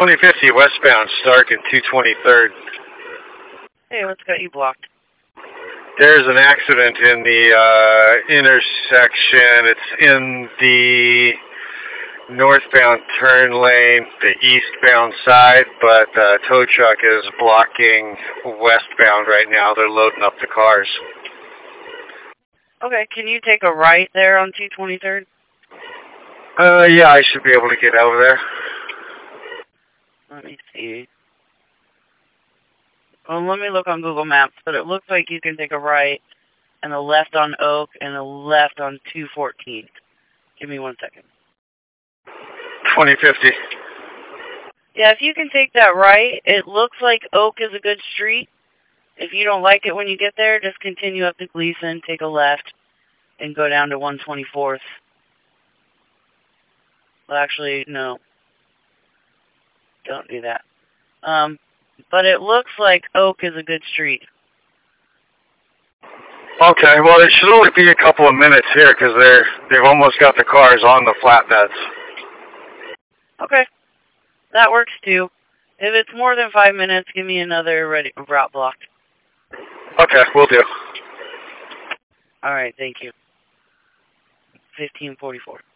2050 westbound, Stark and 223rd. Hey, what's got you blocked? There's an accident in the intersection. It's in the northbound turn lane, the eastbound side, but the tow truck is blocking westbound right now. They're loading up the cars. Okay, can you take a right there on 223rd? Yeah, I should be able to get over there. Let me see. Well, let me look on Google Maps, but it looks like you can take a right and a left on Oak and a left on 214. Give me 1 second. 2050. Yeah, if you can take that right, it looks like Oak is a good street. If you don't like it when you get there, just continue up to Gleason, take a left, and go down to 124th. Well, actually, no. Don't do that. But it looks like Oak is a good street. Okay, well, it should only be a couple of minutes here because they've almost got the cars on the flatbeds. Okay, that works too. If it's more than 5 minutes, give me another route block. Okay, will do. All right, thank you. 1544.